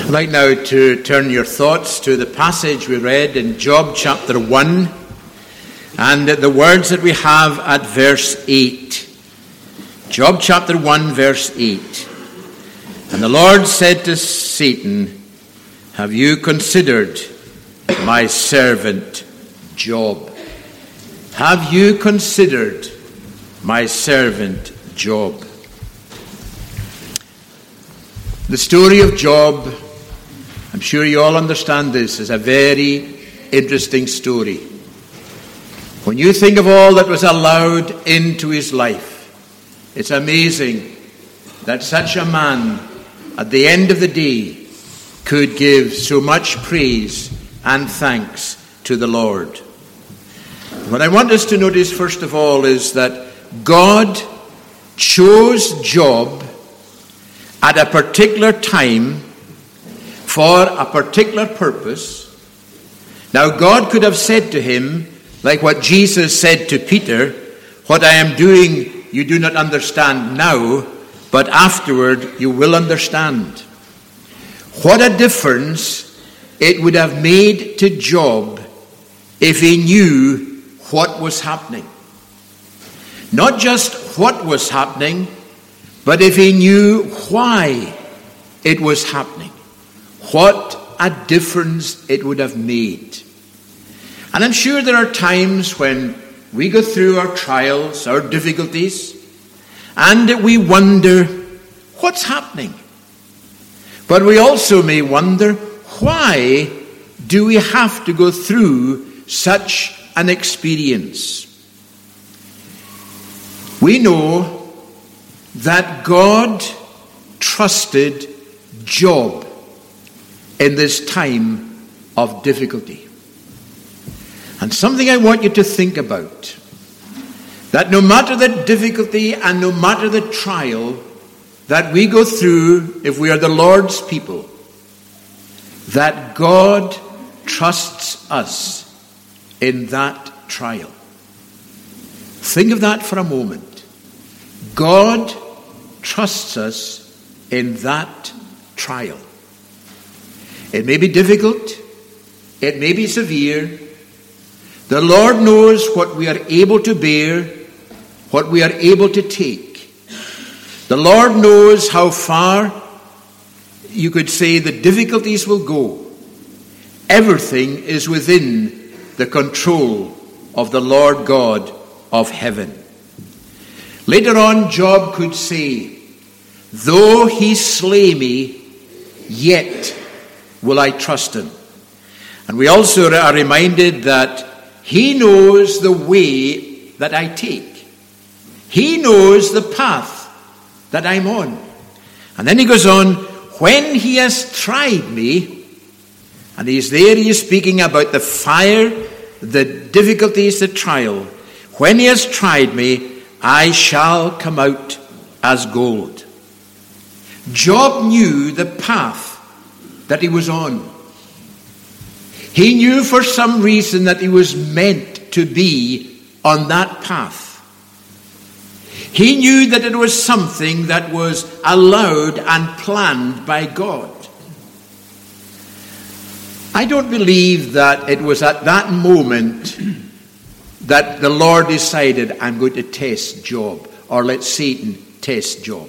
I'd like now to turn your thoughts to the passage we read in Job chapter 1 and the words that we have at verse 8. Job chapter 1 verse 8. And the Lord said to Satan, "Have you considered my servant Job?" Have you considered my servant Job? The story of Job, I'm sure you all understand this, is a very interesting story. When you think of all that was allowed into his life, it's amazing that such a man, at the end of the day, could give so much praise and thanks to the Lord. What I want us to notice, first of all, is that God chose Job at a particular time for a particular purpose. Now, God could have said to him, like what Jesus said to Peter, "What I am doing you do not understand now, but afterward you will understand." What a difference it would have made to Job if he knew what was happening. Not just what was happening, but if he knew why it was happening. What a difference it would have made. And I'm sure there are times when we go through our trials, our difficulties, and we wonder, what's happening? But we also may wonder, why do we have to go through such an experience? We know that God trusted Job in this time of difficulty. And something I want you to think about, that no matter the difficulty and no matter the trial that we go through, if we are the Lord's people, that God trusts us in that trial. Think of that for a moment. God trusts us in that trial. It may be difficult. It may be severe. The Lord knows what we are able to bear, what we are able to take. The Lord knows how far, you could say, the difficulties will go. Everything is within the control of the Lord God of heaven. Later on, Job could say, "Though he slay me, yet will I trust him." And we also are reminded that he knows the way that I take. He knows the path that I'm on. And then he goes on, "When he has tried me," and he is speaking about the fire, the difficulties, the trial. "When he has tried me, I shall come out as gold." Job knew the path that he was on. He knew for some reason that he was meant to be on that path. He knew that it was something that was allowed and planned by God. I don't believe that it was at that moment that the Lord decided, "I'm going to test Job," or let Satan test Job.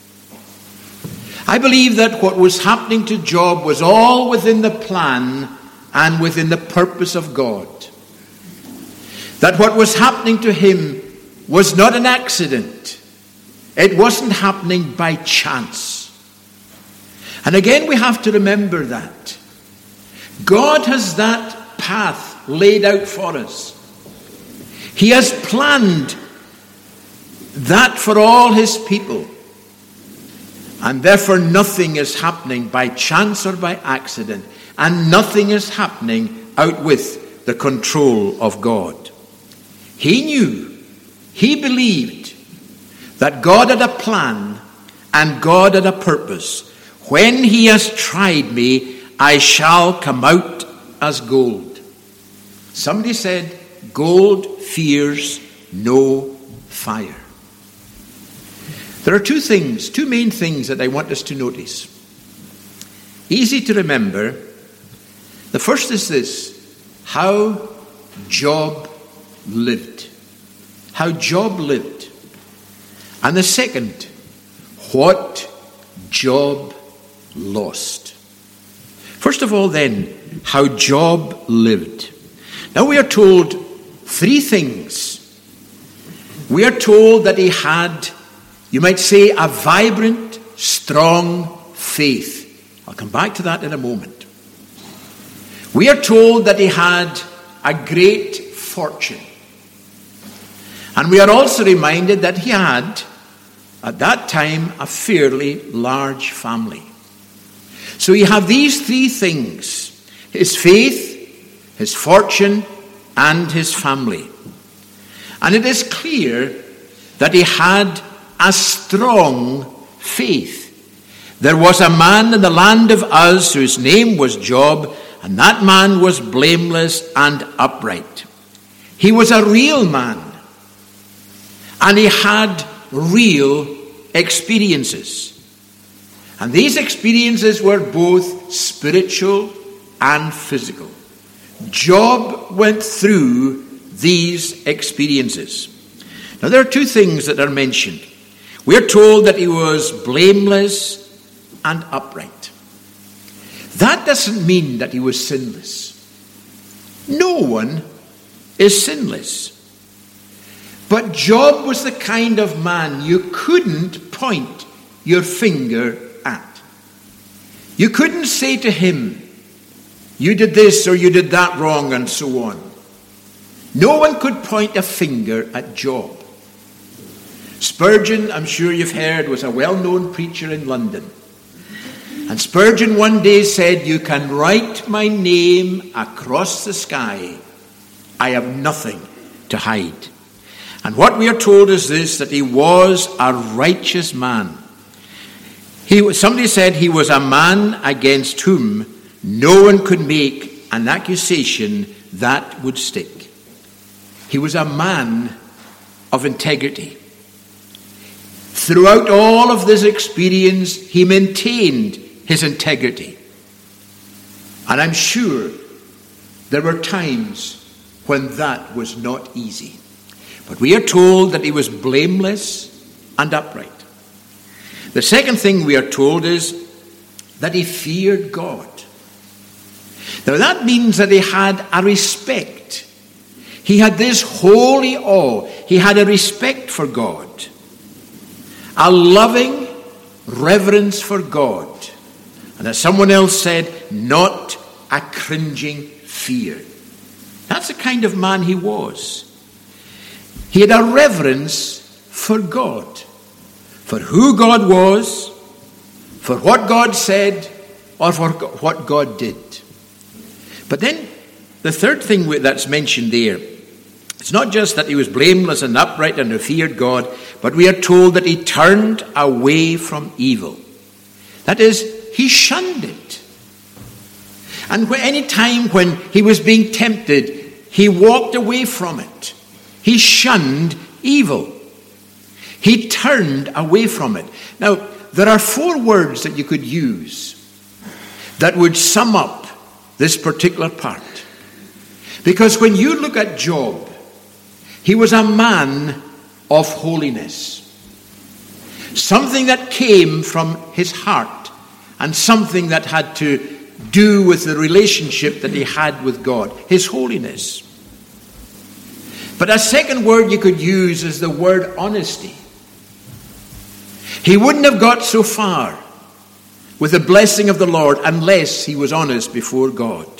I believe that what was happening to Job was all within the plan and within the purpose of God. That what was happening to him was not an accident. It wasn't happening by chance. And again, we have to remember that. God has that path laid out for us. He has planned that for all his people. And therefore nothing is happening by chance or by accident. And nothing is happening out with the control of God. He knew, he believed that God had a plan and God had a purpose. "When he has tried me, I shall come out as gold." Somebody said, "Gold fears no fire." There are two main things that I want us to notice. easy to remember. The first is this: how Job lived. How Job lived. And the second, what Job lost. First of all, then, how Job lived. Now we are told three things. We are told that he had, you might say, a vibrant, strong faith. I'll come back to that in a moment. We are told that he had a great fortune. And we are also reminded that he had, at that time, a fairly large family. So you have these three things: his faith, his fortune, and his family. And it is clear that he had a strong faith. There was a man in the land of Uz whose name was Job, and that man was blameless and upright. He was a real man, and he had real experiences. And these experiences were both spiritual and physical. Job went through these experiences. Now there are two things that are mentioned. We are told that he was blameless and upright. That doesn't mean that he was sinless. No one is sinless. But Job was the kind of man you couldn't point your finger at. You couldn't say to him, you did this or you did that wrong, and so on. No one could point a finger at Job. Spurgeon, I'm sure you've heard, was a well-known preacher in London. And Spurgeon one day said, "You can write my name across the sky. I have nothing to hide." And what we are told is this, that he was a righteous man. Somebody said he was a man against whom no one could make an accusation that would stick. He was a man of integrity. Throughout all of this experience, he maintained his integrity. And I'm sure there were times when that was not easy. But we are told that he was blameless and upright. The second thing we are told is that he feared God. Now that means that he had a respect. He had this holy awe. He had a respect for God. A loving reverence for God. And as someone else said, not a cringing fear. That's the kind of man he was. He had a reverence for God. For who God was, for what God said, or for what God did. But then, the third thing that's mentioned there, it's not just that he was blameless and upright and feared God, but we are told that he turned away from evil. That is, he shunned it. And any time when he was being tempted, he walked away from it. He shunned evil. He turned away from it. Now, there are 4 words that you could use that would sum up this particular part. Because when you look at Job, he was a man of holiness. Something that came from his heart and something that had to do with the relationship that he had with God, his holiness. But a second word you could use is the word honesty. He wouldn't have got so far with the blessing of the Lord unless he was honest before God.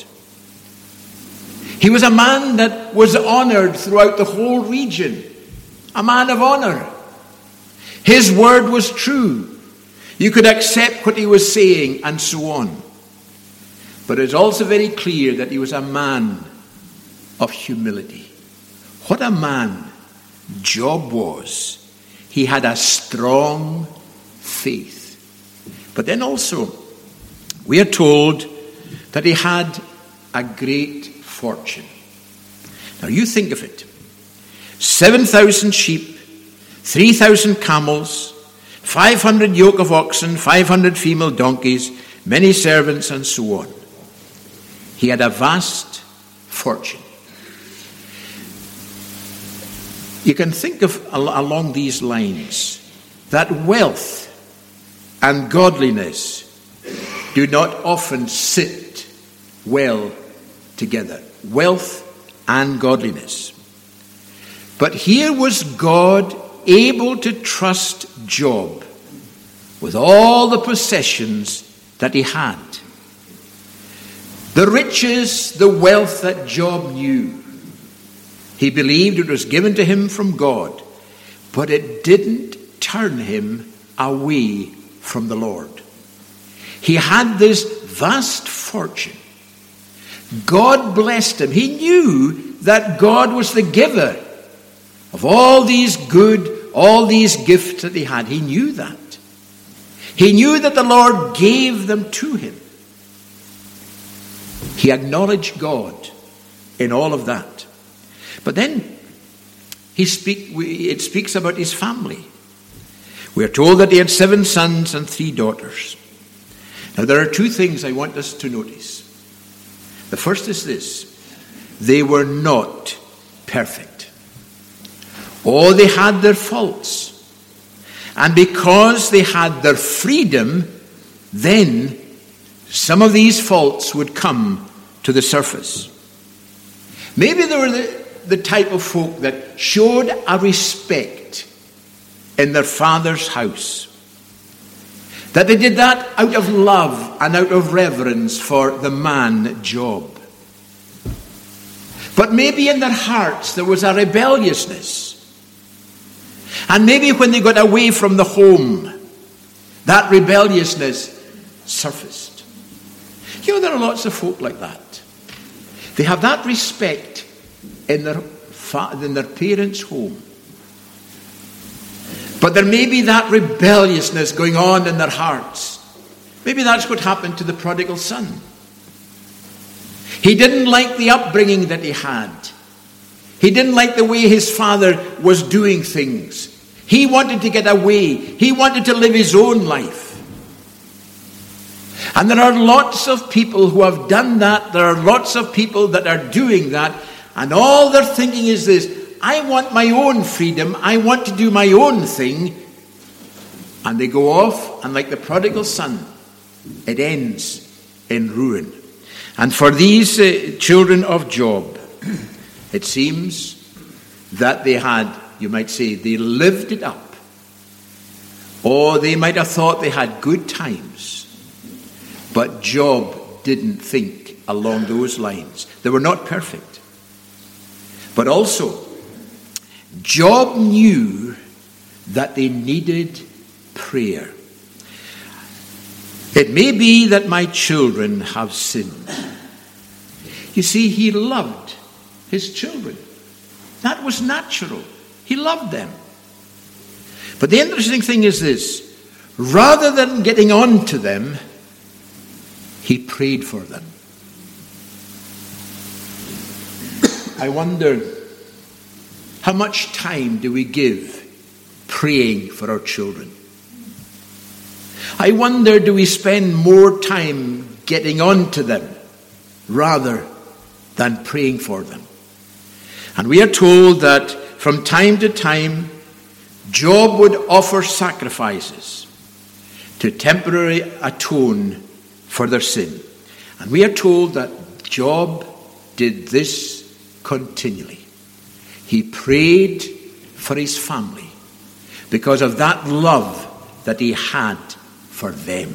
He was a man that was honored throughout the whole region. A man of honor. His word was true. You could accept what he was saying and so on. But it's also very clear that he was a man of humility. What a man Job was. He had a strong faith. But then also, we are told that he had a great fortune. Now you think of it. 7,000 sheep, 3,000 camels, 500 yoke of oxen, 500 female donkeys, many servants, and so on. He had a vast fortune. You can think of along these lines that wealth and godliness do not often sit well together. Wealth and godliness. But here was God able to trust Job with all the possessions that he had. The riches, the wealth that Job knew. He believed it was given to him from God, but it didn't turn him away from the Lord. He had this vast fortune. God blessed him. He knew that God was the giver of all these gifts that he had. He knew that. He knew that the Lord gave them to him. He acknowledged God in all of that. But then it speaks about his family. We are told that he had 7 sons and 3 daughters. Now there are 2 things I want us to notice. The first is this: they were not perfect. Oh, they had their faults. And because they had their freedom, then some of these faults would come to the surface. Maybe they were the type of folk that showed a respect in their father's house. That they did that out of love and out of reverence for the man Job. But maybe in their hearts there was a rebelliousness. And maybe when they got away from the home, that rebelliousness surfaced. You know, there are lots of folk like that. They have that respect in their parents' home. But there may be that rebelliousness going on in their hearts. Maybe that's what happened to the prodigal son. He didn't like the upbringing that he had. He didn't like the way his father was doing things. He wanted to get away. He wanted to live his own life. And there are lots of people who have done that. There are lots of people that are doing that. And all they're thinking is this: I want my own freedom. I want to do my own thing. And they go off, and like the prodigal son, it ends in ruin. And for these children of Job, it seems that they had, you might say, they lived it up. Or they might have thought they had good times. But Job didn't think along those lines. They were not perfect. But also, Job knew that they needed prayer. It may be that my children have sinned. You see, he loved his children. That was natural. He loved them. But the interesting thing is this: rather than getting on to them, he prayed for them. I wonder, how much time do we give praying for our children? I wonder, do we spend more time getting on to them rather than praying for them? And we are told that from time to time, Job would offer sacrifices to temporarily atone for their sin. And we are told that Job did this continually. He prayed for his family because of that love that he had for them.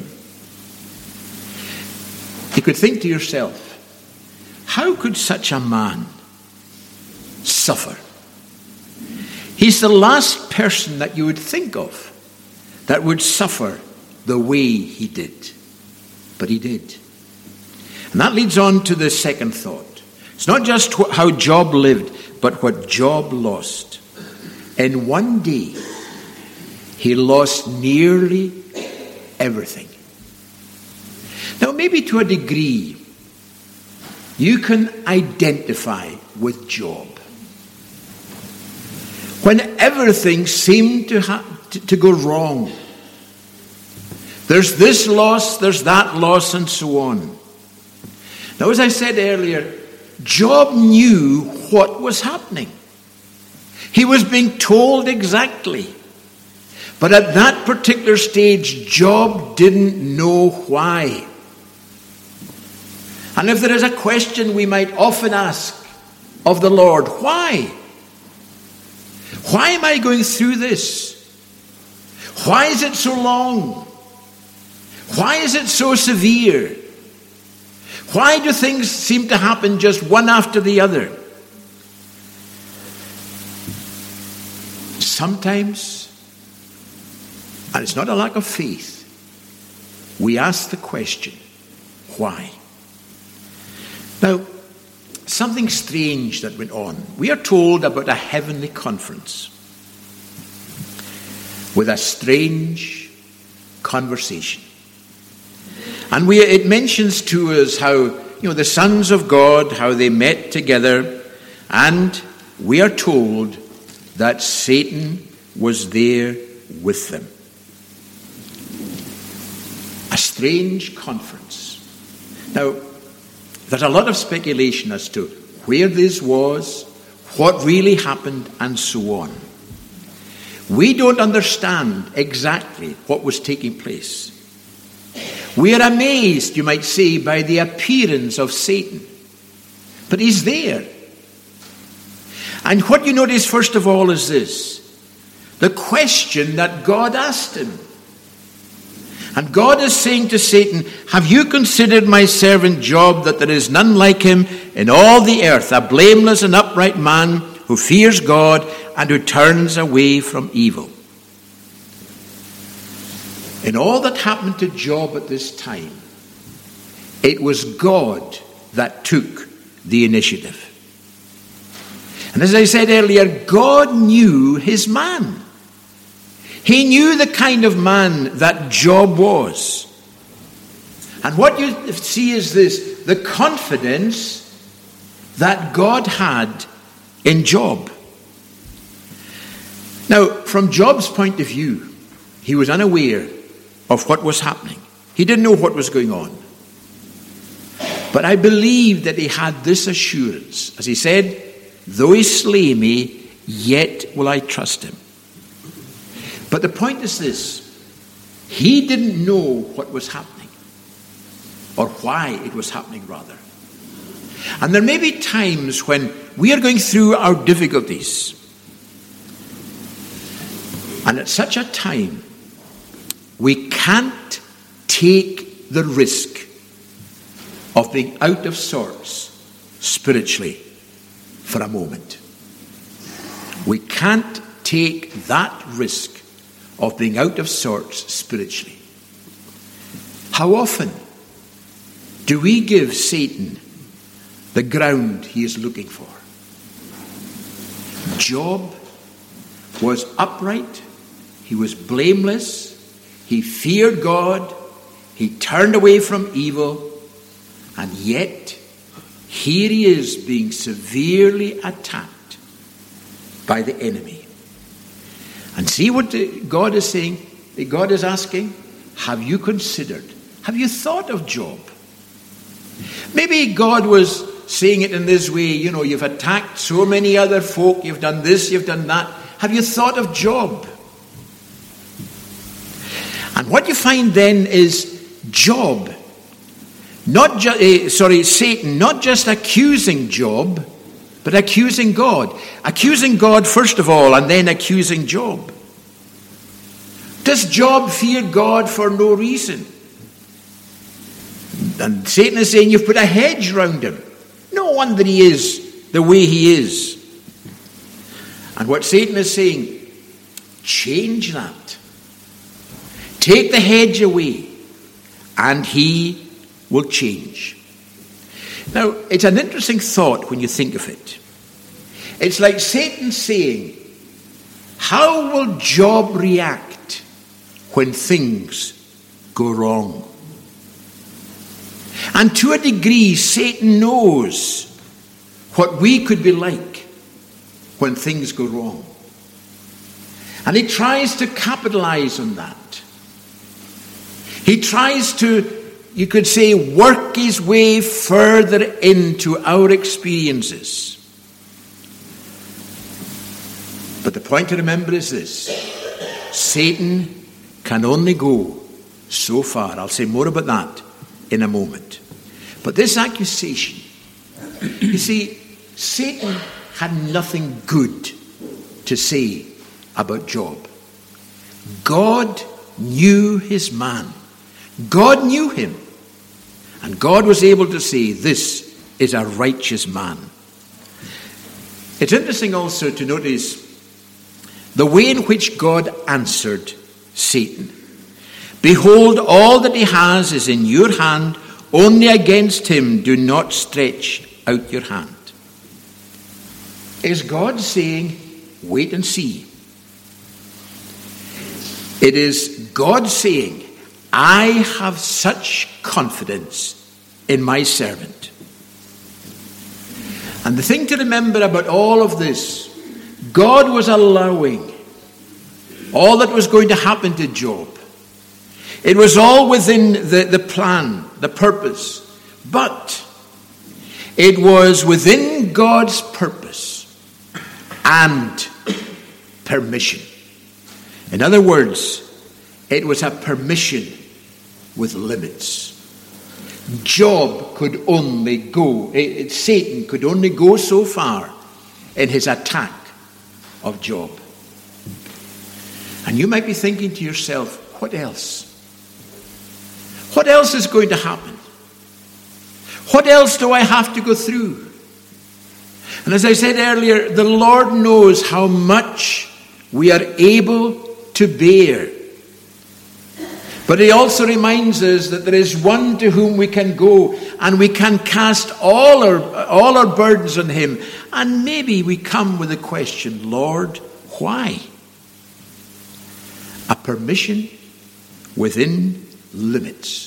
You could think to yourself, how could such a man suffer? He's the last person that you would think of that would suffer the way he did. But he did. And that leads on to the second thought. It's not just how Job lived, but what Job lost. In one day, he lost nearly everything. Now, maybe to a degree, you can identify with Job. When everything seemed to go wrong, There's this loss, there's that loss, and so on. Now, as I said earlier, Job knew what was happening. He was being told exactly. But at that particular stage, Job didn't know why. And if there is a question we might often ask of the Lord, why? Why am I going through this? Why is it so long? Why is it so severe? Why do things seem to happen just one after the other? Sometimes, and it's not a lack of faith, we ask the question, why? Now, something strange that went on. We are told about a heavenly conference with a strange conversation. And it mentions to us how, the sons of God, how they met together, and we are told that Satan was there with them. A strange conference. Now, there's a lot of speculation as to where this was, what really happened, and so on. We don't understand exactly what was taking place. We are amazed, you might say, by the appearance of Satan. But he's there. And what you notice first of all is this. The question that God asked him. And God is saying to Satan, have you considered my servant Job, that there is none like him in all the earth, a blameless and upright man who fears God and who turns away from evil? In all that happened to Job at this time, it was God that took the initiative. And as I said earlier, God knew his man. He knew the kind of man that Job was. And what you see is this, the confidence that God had in Job. Now, from Job's point of view, he was unaware of what was happening. He didn't know what was going on. But I believe that he had this assurance. As he said, though he slay me, yet will I trust him. But the point is this. He didn't know what was happening. Or why it was happening, rather. And there may be times when we are going through our difficulties. And at such a time, we can't take the risk of being out of sorts spiritually for a moment. We can't take that risk of being out of sorts spiritually. How often do we give Satan the ground he is looking for? Job was upright. He was blameless. He feared God. He turned away from evil. And yet, here he is being severely attacked by the enemy. And see what God is saying? God is asking, have you considered? Have you thought of Job? Maybe God was saying it in this way, you've attacked so many other folk, you've done this, you've done that. Have you thought of Job? And what you find then is Job, Satan, not just accusing Job, but accusing God. Accusing God first of all, and then accusing Job. Does Job fear God for no reason? And Satan is saying, you've put a hedge round him. No wonder he is the way he is. And what Satan is saying, change that. Take the hedge away, and he will change. Now, it's an interesting thought when you think of it. It's like Satan saying, how will Job react when things go wrong? And to a degree, Satan knows what we could be like when things go wrong. And he tries to capitalize on that. He tries to, you could say, work his way further into our experiences. But the point to remember is this: Satan can only go so far. I'll say more about that in a moment. But this accusation, you see, Satan had nothing good to say about Job. God knew his man. God knew him. And God was able to say, this is a righteous man. It's interesting also to notice the way in which God answered Satan. Behold, all that he has is in your hand. Only against him do not stretch out your hand. Is God saying, wait and see? It is God saying, I have such confidence in my servant. And the thing to remember about all of this, God was allowing all that was going to happen to Job. It was all within the plan, the purpose. But it was within God's purpose and permission. In other words, it was a permission with limits. Job could only go, Satan could only go so far in his attack of Job. And you might be thinking to yourself, what else? What else is going to happen? What else do I have to go through? And as I said earlier, the Lord knows how much we are able to bear. But he also reminds us that there is one to whom we can go, and we can cast all our burdens on him. And maybe we come with a question, Lord, why? A permission within limits.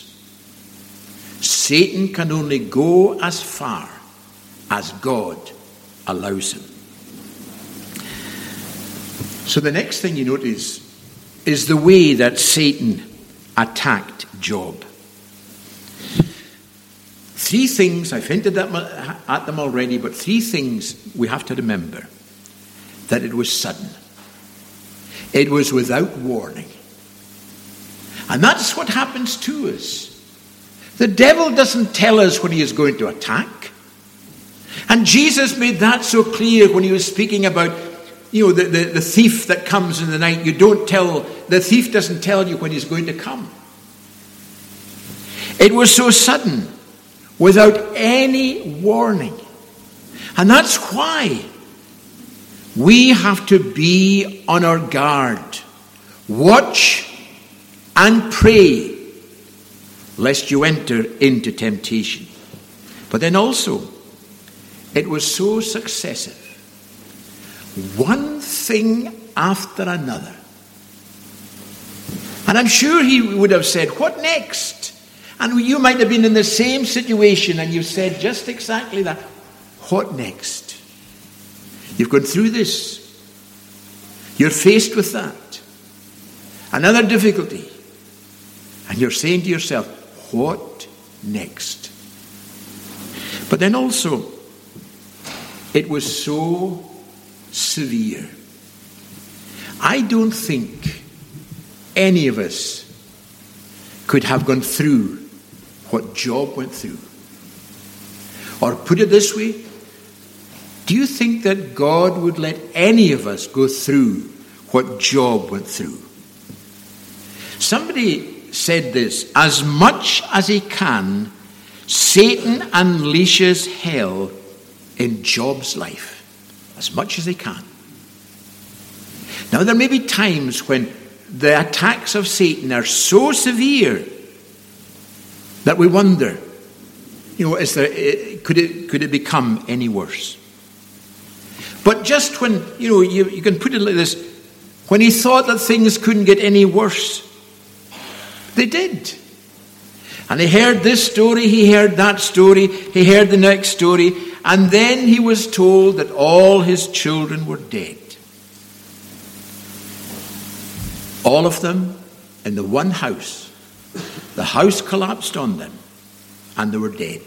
Satan can only go as far as God allows him. So the next thing you notice is the way that Satan attacked Job. Three things, I've hinted at them already, but three things we have to remember. That it was sudden. It was without warning. And that's what happens to us. The devil doesn't tell us when he is going to attack. And Jesus made that so clear when he was speaking about, the thief that comes in the night. The thief doesn't tell you when he's going to come. It was so sudden, without any warning. And that's why we have to be on our guard. Watch and pray, lest you enter into temptation. But then also, it was so successive. One thing after another. And I'm sure he would have said, what next? And you might have been in the same situation and you said just exactly that. What next? You've gone through this. You're faced with that. Another difficulty. And you're saying to yourself, what next? But then also, it was so severe. I don't think any of us could have gone through what Job went through. Or put it this way, do you think that God would let any of us go through what Job went through? Somebody said this: as much as he can, Satan unleashes hell in Job's life. As much as he can. Now there may be times when the attacks of Satan are so severe that we wonder, could it become any worse? But just when, you can put it like this, when he thought that things couldn't get any worse, they did. And he heard this story, he heard that story, he heard the next story, and then he was told that all his children were dead. All of them in the one house The house collapsed on them, and they were dead.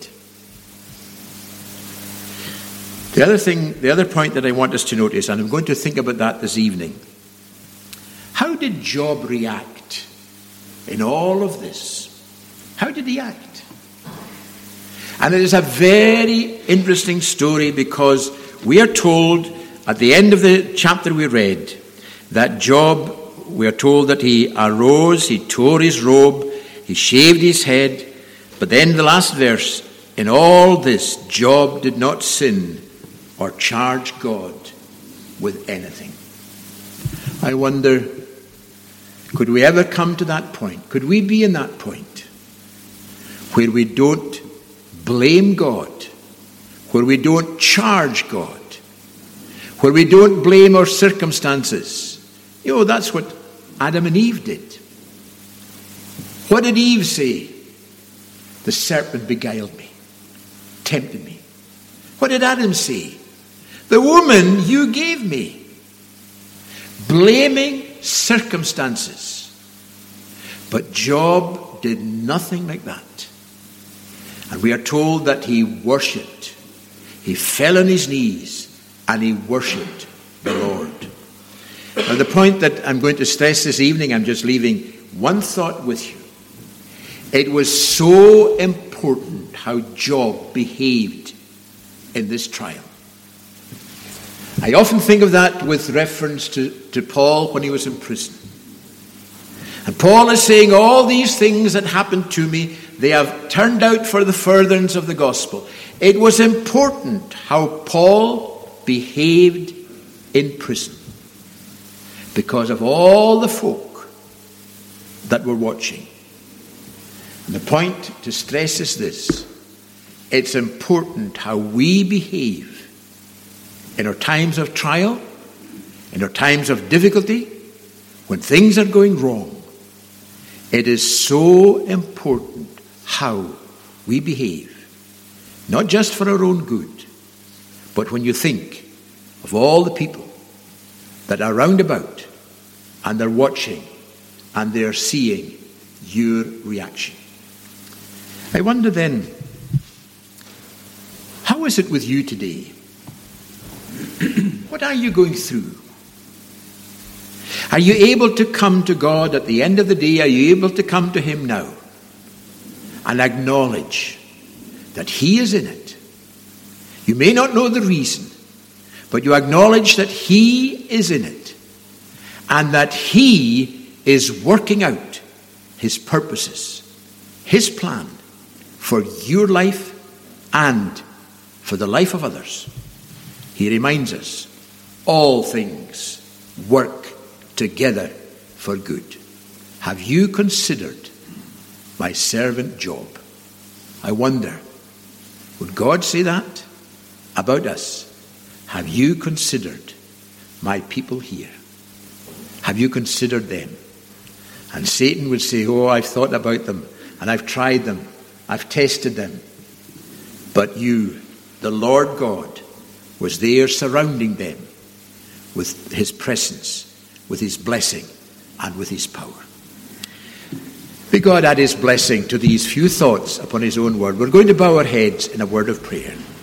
The other point that I want us to notice, and I'm going to think about that this evening. How did Job react in all of this? How did he act? And it is a very interesting story, because we are told at the end of the chapter we read that Job, we are told that he arose, he tore his robe, he shaved his head. But then the last verse, in all this, Job did not sin or charge God with anything. I wonder, could we ever come to that point? Could we be in that point where we don't blame God, where we don't charge God, where we don't blame our circumstances? You know, that's what Adam and Eve did. What did Eve say? The serpent beguiled me, tempted me. What did Adam say? The woman you gave me. Blaming circumstances. But Job did nothing like that. And we are told that he worshipped. He fell on his knees and he worshipped the Lord. Now, the point that I'm going to stress this evening, I'm just leaving one thought with you. It was so important how Job behaved in this trial. I often think of that with reference to Paul when he was in prison. And Paul is saying, all these things that happened to me, they have turned out for the furtherance of the gospel. It was important how Paul behaved in prison, because of all the folk that were watching. And the point to stress is this: it's important how we behave in our times of trial, in our times of difficulty, when things are going wrong. It is so important how we behave, not just for our own good, but when you think of all the people that are round about and they're watching and they're seeing your reaction. I wonder then, how is it with you today? What are you going through? Are you able to come to God at the end of the day? Are you able to come to him now and acknowledge that he is in it? You may not know the reason, but you acknowledge that he is in it and that he is working out his purposes, his plan for your life and for the life of others. He reminds us, all things work together for good. Have you considered my servant Job? I wonder, would God say that about us? Have you considered my people here? Have you considered them? And Satan would say, oh, I've thought about them, and I've tried them, I've tested them. But you, the Lord God, was there surrounding them with his presence, with his blessing, and with his power. May God add his blessing to these few thoughts upon his own word. We're going to bow our heads in a word of prayer.